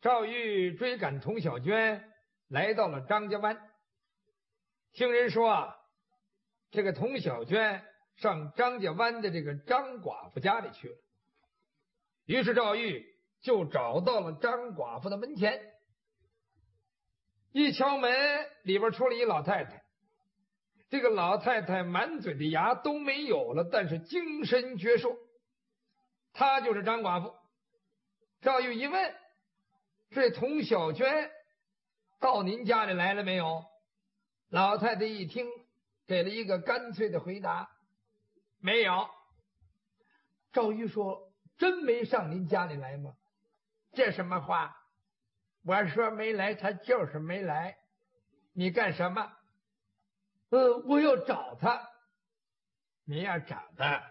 赵玉追赶童小娟，来到了张家湾。听人说啊，这个童小娟上张家湾的这个张寡妇家里去了。于是赵玉就找到了张寡妇的门前，一敲门，里边出来一老太太。这个老太太满嘴的牙都没有了，但是精神矍铄。她就是张寡妇。赵玉一问，这童小娟到您家里来了没有？老太太一听，给了一个干脆的回答，没有。赵玉说，真没上您家里来吗？ 这什么话？我说没来，他就是没来。你干什么？ 我要找他。 你要找他？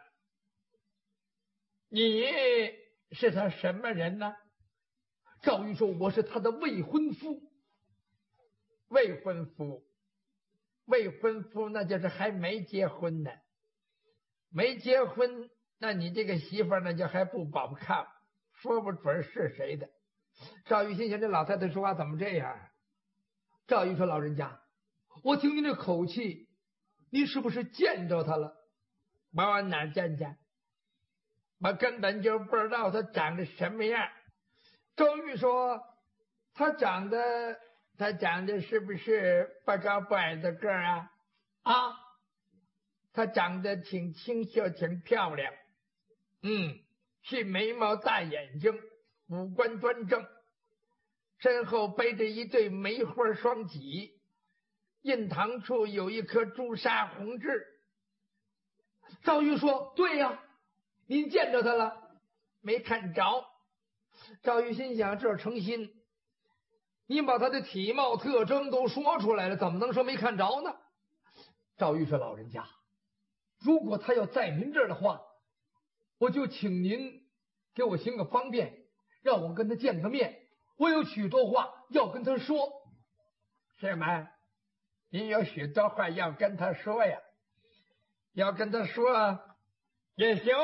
你是他什么人呢？ 赵玉说，我是他的未婚夫。 未婚夫，未婚夫那就是还没结婚呢。没结婚，那你这个媳妇那就还不保靠，说不准是谁的。 赵玉心想，这老太太说话怎么这样？赵玉说，老人家，我听您这口气，您是不是见着他了？ 我往哪见见？我根本就不知道他长得什么样。 周玉说， 他长得是不是不高不矮的个儿啊？他长得挺清秀，挺漂亮。是眉毛大眼睛，五官端正，身后背着一对梅花双戟，印堂处有一颗朱砂红痣。 赵玉说，对呀，您见着他了？ 没看着。 赵玉心想，这是诚心，您把他的体貌特征都说出来了，怎么能说没看着呢？赵玉说，老人家，如果他要在您这儿的话，我就请您给我行个方便，让我跟他见个面，我有许多话要跟他说。 是吗？你有许多话要跟他说呀？要跟他说也行。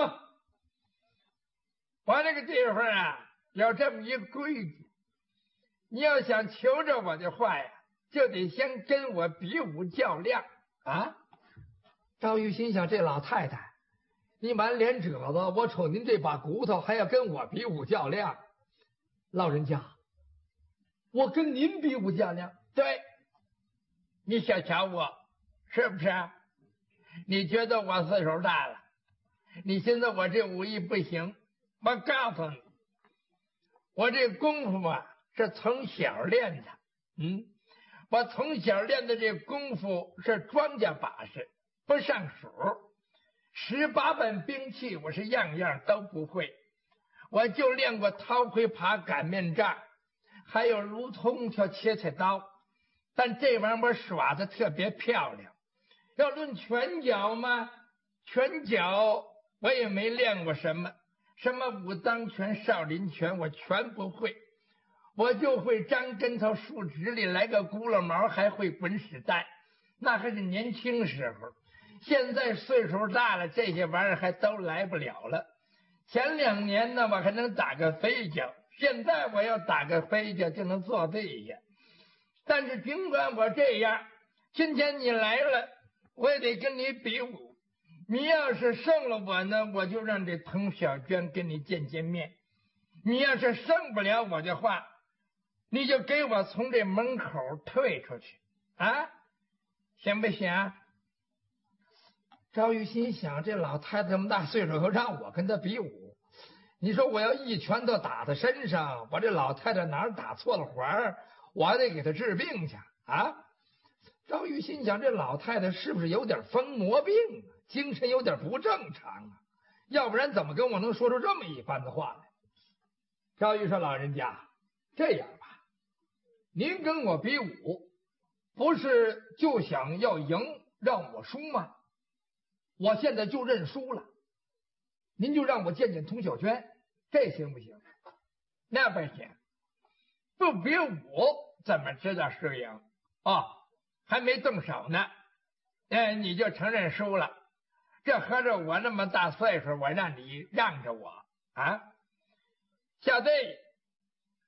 我这个地方有这么一规矩，你要想求着我的话呀，就得先跟我比武较量啊。 赵玉心想，这老太太，你满脸褶子，我瞅您这把骨头还要跟我比武较量。老人家，我跟您比武较量。 对，你小瞧我是不是？你觉得我岁数大了，你现在我这武艺不行。我告诉你，我这功夫是从小练的。我从小练的这功夫是庄稼把式，不上数。18般兵器我是样样都不会，我就练过掏盔耙、擀面杖，还有如通条、切菜刀。但这玩意儿我耍的特别漂亮。要论拳脚嘛，拳脚我也没练过什么武当拳、少林拳我全不会，我就会张跟头树直里来个轱辘毛，还会滚屎蛋，那还是年轻时候。现在岁数大了，这些玩意儿还都来不了了。前2年呢，我还能打个飞脚，现在我要打个飞脚就能坐地下。但是尽管我这样，今天你来了，我也得跟你比武。你要是胜了我呢，我就让这童小娟跟你见见面。你要是胜不了我的话，你就给我从这门口退出去啊，行不行？ 赵玉心想，这老太太这么大岁数，又让我跟她比武，你说我要一拳头打她身上，我这老太太哪儿打错了环，我还得给她治病去啊。赵玉心想，这老太太是不是有点疯魔病啊？精神有点不正常啊，要不然怎么跟我能说出这么一番的话来？赵玉说，老人家，这样吧，您跟我比武，不是就想要赢让我输吗？我现在就认输了，您就让我见见童小娟，这行不行？ 那不行，不比武怎么知道输赢？还没动手呢，你就承认输了。这合着我那么大岁数，我让你让着我啊？小弟，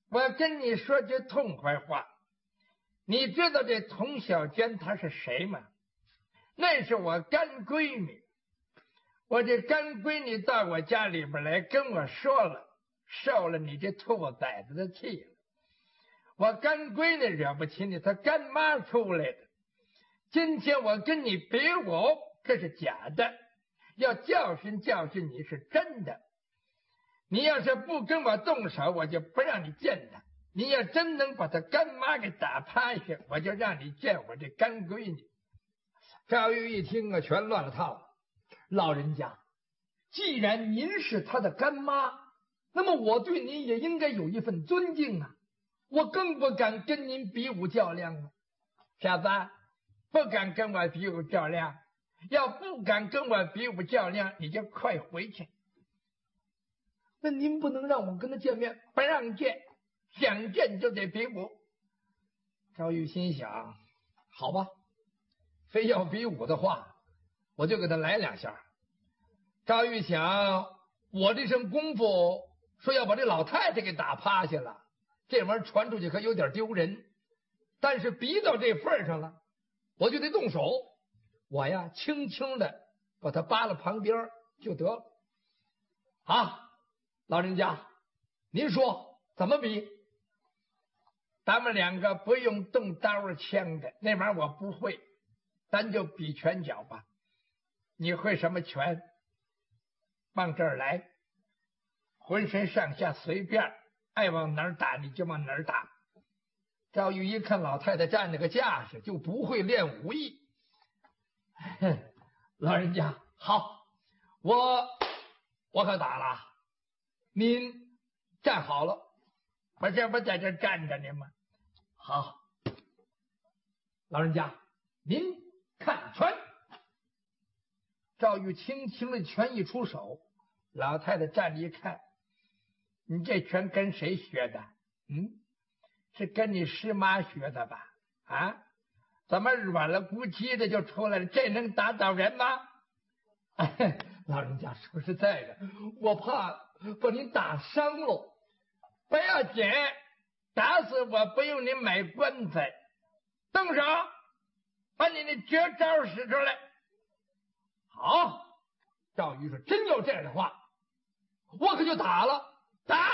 我跟你说句痛快话，你知道这童小娟她是谁吗？那是我干闺女。我这干闺女到我家里边来跟我说了，受了你这兔崽子的气了。我干闺女惹不起你，她干妈出来的。今天我跟你比武，这是假的，要教训教训你是真的。你要是不跟我动手，我就不让你见他。你要真能把他干妈给打趴下，我就让你见我这干闺女。 赵玉一听啊，全乱了套了。 老人家，既然您是他的干妈，那么我对您也应该有一份尊敬啊！我更不敢跟您比武较量啊！ 小子，不敢跟我比武较量，要不敢跟我比武较量，你就快回去。 那您不能让我跟他见面？ 不让见，想见就得比武。 赵玉心想，好吧，非要比武的话，我就给他来两下。赵玉想，我这身功夫说要把这老太太给打趴下了，这玩意儿传出去可有点丢人。但是逼到这份上了，我就得动手。我呀，轻轻的把他扒了旁边就得了。啊，老人家，您说怎么比？ 咱们两个不用动刀枪的，那玩意儿我不会，咱就比拳脚吧。你会什么拳？往这儿来，浑身上下随便，爱往哪儿打你就往哪儿打。 赵玉一看老太太站那个架势，就不会练武艺。老人家好，我可打了。您站好了， 我这不在这站着呢吗？ 好，老人家您看拳。赵玉轻轻的拳一出手， 老太太站着一看，你这拳跟谁学的？是跟你师妈学的吧？啊，怎么软了咕叽的就出来了？这能打倒人吗？ 老人家说实在的，我怕把您打伤了。 不要紧，打死我不用你买棺材。动手，把你的绝招使出来。 好，赵玉说，真要这样的话，我可就打了。打！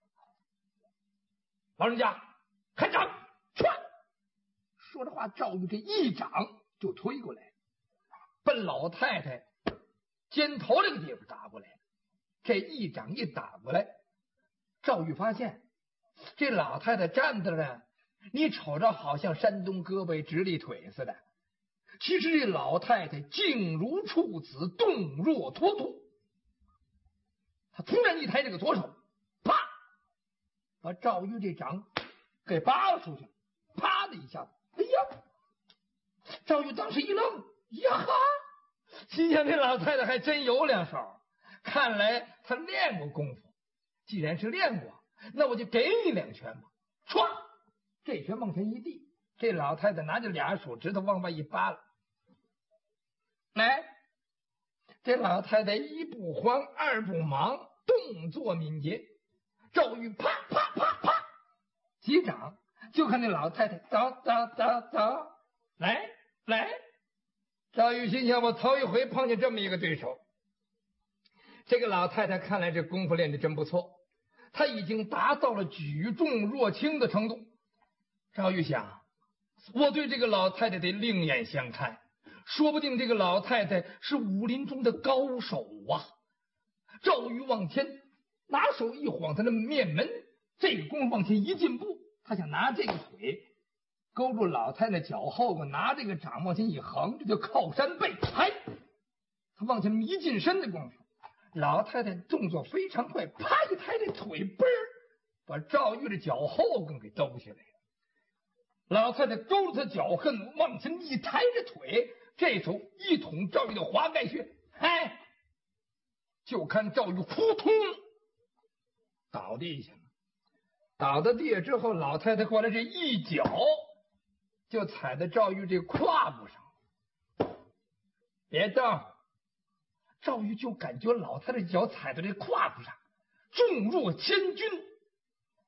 老人家开掌，唰！说着话，赵玉这一掌就推过来，奔老太太肩头这个地方打过来。这一掌一打过来，赵玉发现这老太太站在那，你瞅着好像山东胳膊直立腿似的，其实这老太太静如处子，动若脱兔。她突然一抬这个左手，啪，把赵玉这掌给扒了出去，啪的一下子，哎呀！赵玉当时一愣，呀哈！心想这老太太还真有两手，看来她练过功夫。既然是练过，那我就给你两拳吧。唰，这拳往前一递，这老太太拿着俩手指头往外一扒拉。来，这老太太一不慌二不忙，动作敏捷。赵玉啪啪啪啪几掌，就看那老太太走走走走，来来。赵玉心想，我头一回碰见这么一个对手。这个老太太看来这功夫练得真不错，她已经达到了举重若轻的程度。赵玉想，我对这个老太太得另眼相看，说不定这个老太太是武林中的高手啊。赵玉往前拿手一晃他的面门，这个功夫往前一进步，他想拿这个腿勾住老太太脚后跟，拿这个掌往前一横，这就靠山背。嗨，他往前一近身的功夫，老太太动作非常快，啪一抬这腿，嘣儿把赵玉的脚后跟给兜下来了。老太太勾着他脚后跟往前一抬着腿，这手一捅赵玉的华盖穴，嗨，就看赵玉扑通倒地下了。倒到地下之后，老太太过来这一脚就踩在赵玉这胯部上，别动。赵玉就感觉老太太脚踩在这胯部上，重若千钧。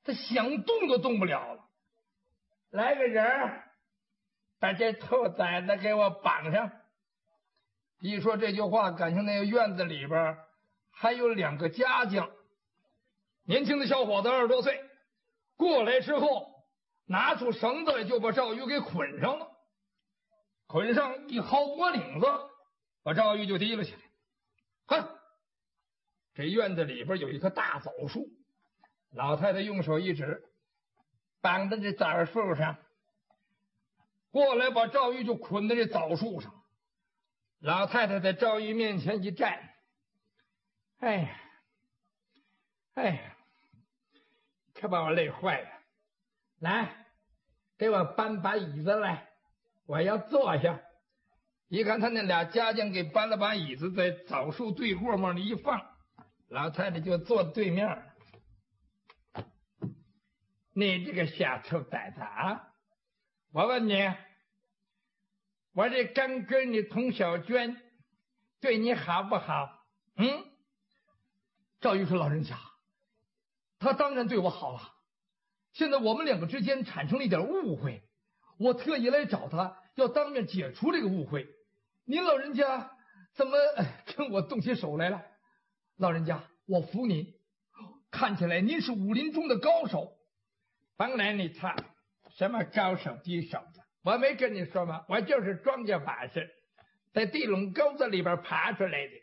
他想动都动不了了。 来个人把这兔崽子给我绑上。 一说这句话，感情那个院子里边还有2个家将，年轻的小伙子20多岁，过来之后拿出绳子来就把赵玉给捆上了，捆上一薅脖领子，把赵玉就提了起来。哼，这院子里边有一棵大枣树，老太太用手一指， 绑在这枣树上， 过来把赵玉就捆在这枣树上。老太太在赵玉面前一站，哎呀，可把我累坏了。 来，给我搬把椅子来，我要坐下。 一看他那俩家将给搬了把椅子，在枣树对过往里一放，老太太就坐对面了。 你这个小兔崽子啊！我问你，我这干闺女童小娟对你好不好？ 赵玉说：“老人家，她当然对我好了。现在我们2个之间产生了一点误会，我特意来找她，要当面解除这个误会。您老人家怎么跟我动起手来了？老人家，我服您，看起来您是武林中的高手。 甭来你操，什么高手低手的，我没跟你说吗？我就是庄稼法师，在地垄沟子里边爬出来的。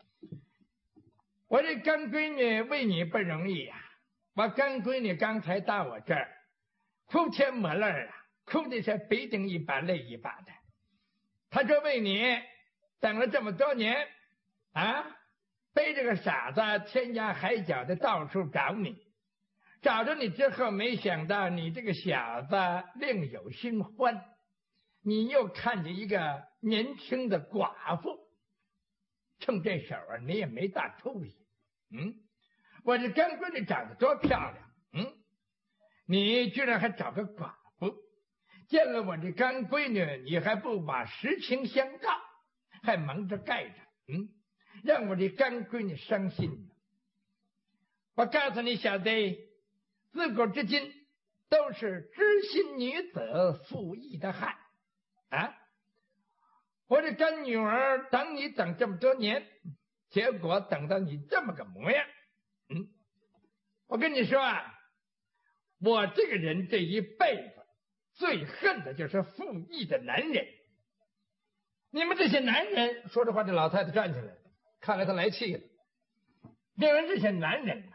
我这干闺女为你不容易呀、我干闺女刚才到我这儿，哭天抹泪啊，哭的是鼻涕一把泪一把的。她说为你等了这么多年啊，背着个傻子天涯海角的到处找你，找着你之后，没想到你这个小子另有新欢，你又看见一个年轻的寡妇，趁这手啊，你也没大出息。我这干闺女长得多漂亮，你居然还找个寡妇，见了我这干闺女，你还不把实情相告，还蒙着盖着，让我这干闺女伤心。我告诉你小子，自古至今都是知心女子负义的汉啊！我这干女儿等你等这么多年，结果等到你这么个模样，我跟你说啊，我这个人这一辈子最恨的就是负义的男人。你们这些男人， 说这话，这老太太站起来了，看来她来气了。 你们这些男人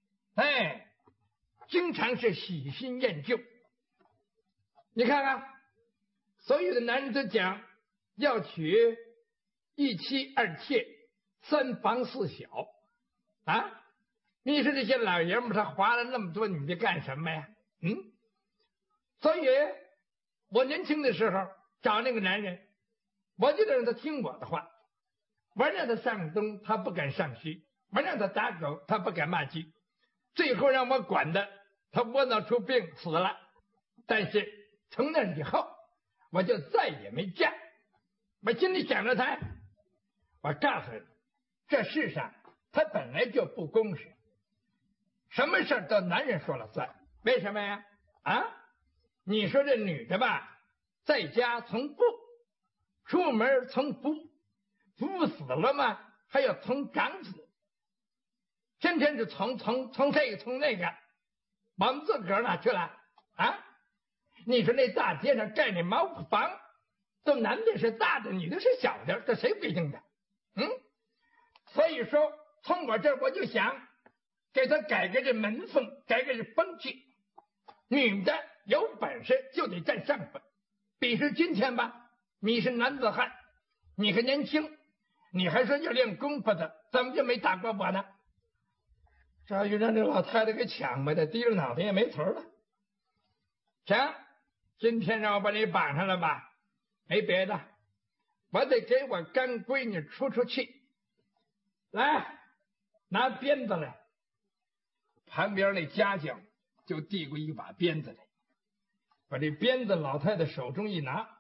经常是喜新厌旧。你看看，所有的男人都讲要娶1妻2妾3房4小啊！你说这些老爷们他划了那么多女的干什么呀？所以我年轻的时候找那个男人，我就得让他听我的话，我让他上东他不敢上西，我让他打狗他不敢骂鸡，最后让我管的他窝囊出病死了。但是从那以后我就再也没嫁。我心里想着他，我告诉你，这世上他本来就不公平，什么事都男人说了算。为什么呀？你说这女的吧，在家从不，出门从夫，夫死了嘛，还要从长子，天天是从这个从那个，我们自个儿哪去了啊？你说那大街上盖那茅铺房，都男的是大的，女的是小的，这谁规定的？所以说从我这儿我就想给他改革这门风，改革这风气。女的有本事就得占上风。比如今天吧，你是男子汉，你还年轻，你还说要练功夫的，怎么就没打过我呢？ 赵玉让这老太太给抢吧的，低着脑袋也没词了。 行，今天让我把你绑上了吧，没别的，我得给我干闺女出出气。来，拿鞭子来。 旁边那家将就递过一把鞭子来，把这鞭子老太太手中一拿，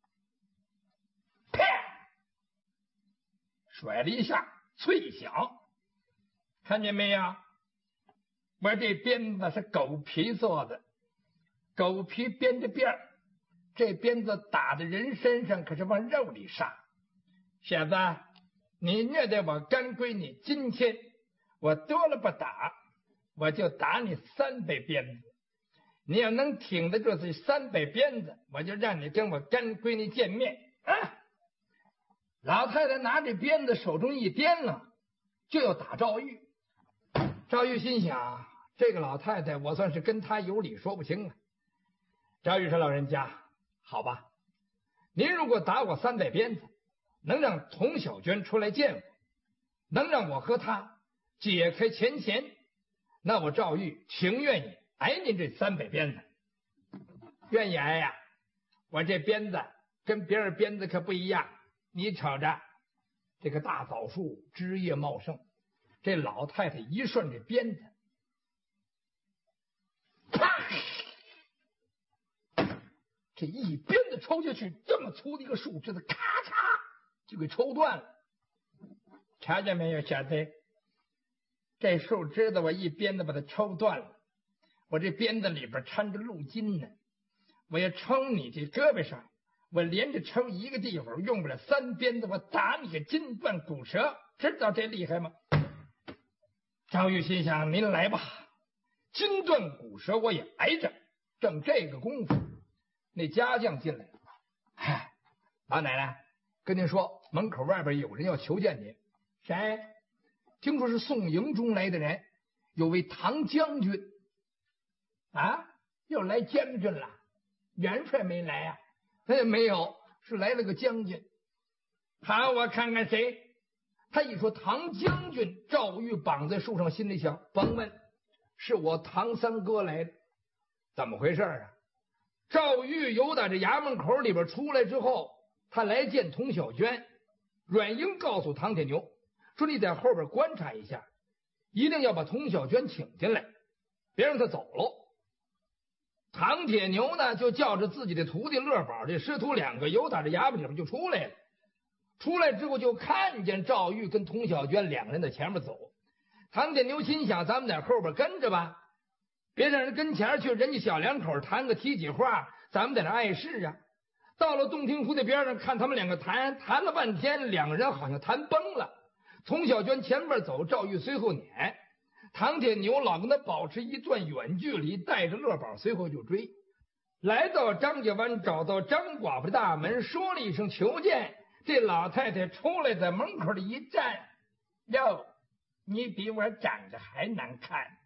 啪， 甩了一下，脆响。看见没有？ 我这鞭子是狗皮做的，狗皮编着辫儿，这鞭子打在人身上可是往肉里杀。小子，你虐待我干闺女，今天我多了不打，我就打你300鞭子。你要能挺得住这300鞭子，我就让你跟我干闺女见面。啊！老太太拿着鞭子手中一掂了，就要打赵玉。赵玉心想，这个老太太我算是跟她有理说不清啊。赵玉说：“老人家，好吧，您如果打我300鞭子，能让童小娟出来见我，能让我和她解开前嫌，那我赵玉情愿意挨您这300鞭子。愿意挨呀，我这鞭子跟别人鞭子可不一样。你瞅着，这个大枣树枝叶茂盛，这老太太一顺这鞭子，啪！这一鞭子抽下去，这么粗的一个树枝子，咔嚓就给抽断了。瞧见没有，小子？这树枝子我一鞭子把它抽断了，我这鞭子里边掺着鹿筋呢，我要抽你这胳膊上，我连着抽一个地方，用不了3鞭子，我打你个筋断骨折，知道这厉害吗？赵玉心想，您来吧，筋断骨折我也挨着。正这个功夫，那家将进来了。嗨，老奶奶，跟您说，门口外边有人要求见您。谁？听说是宋营中来的人，有位唐将军。啊，又来将军了？元帅没来啊？没有，是来了个将军。好，我看看谁。他一说唐将军，赵玉绑在树上，心里想：甭问，是我唐三哥来的。怎么回事啊？赵玉由打这衙门口里边出来之后，他来见童小娟。阮英告诉唐铁牛说：“你在后边观察一下，一定要把童小娟请进来，别让他走喽。”唐铁牛呢，就叫着自己的徒弟乐宝，这师徒2个由打这衙门里边就出来了。出来之后就看见赵玉跟童小娟2个人在前面走。唐铁牛心想：咱们在后边跟着吧，别让人跟前去，人家小两口谈个体己话，咱们在那碍事啊。到了洞庭湖的边上，看他们2个谈了半天，2个人好像谈崩了。童小娟前面走，赵玉随后撵，唐铁牛老跟他保持一段远距离，带着乐宝随后就追。来到张家湾，找到张寡妇的大门，说了一声求见。这老太太出来，在门口里一站，哟，你比我长得还难看。